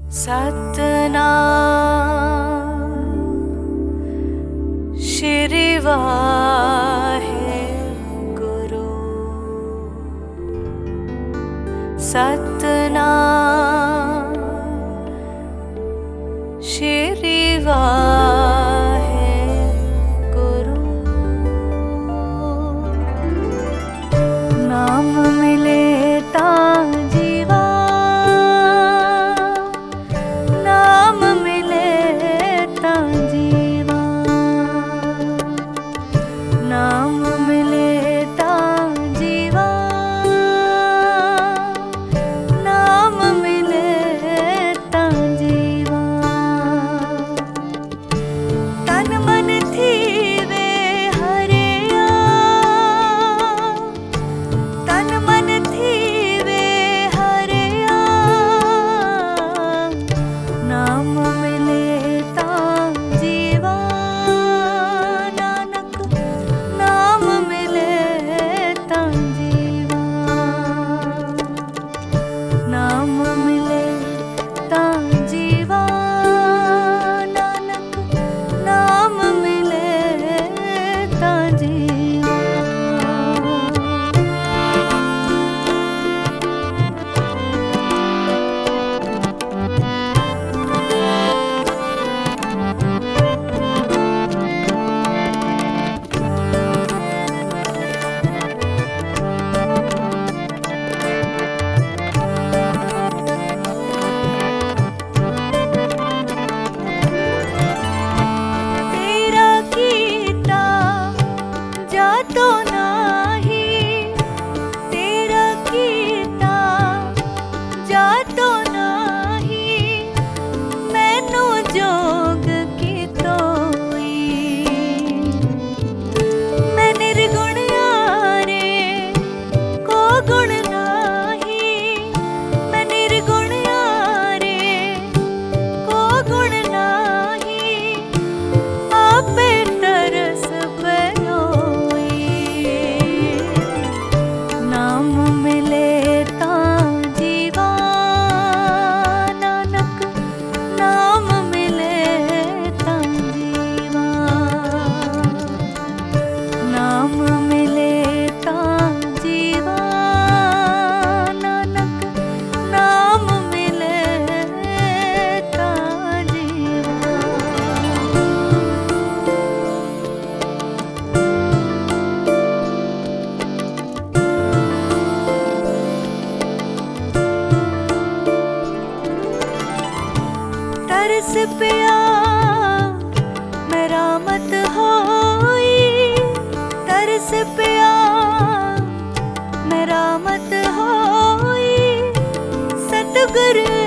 सतनाम श्री वाहेगुरु। सतनाम श्री वाहेगुरु। नाम मिले ता जीवा, नाम मिले ता जीवा, नाम मिले ता जीवा, नाम मिले ता जीवा। तन मन थीवे हरिया, तन मन थीवे हरिया, नाम मिले ता जीवा, नानक नाम मिले ता जीवा, नाम मिले ता जीवा, नानक नाम मिले ता जीवा। तेरा कीता जातो नाही, तेरा कीता जातो नाही, मैनू जोग की तोई। मैं निर्गुण यारे को गुण नाही, मैं निर्गुण यारे को गुण नाही, आपे तरस परोई। नाम मिले ता जीवा, नानक नाम मिले ता जीवा, नाम मिले ता जीवा, नानक नाम मिले ता जीवा। तरस पिया मेरा मत होई, तरस पिया मेरा मत होई, सतगुरु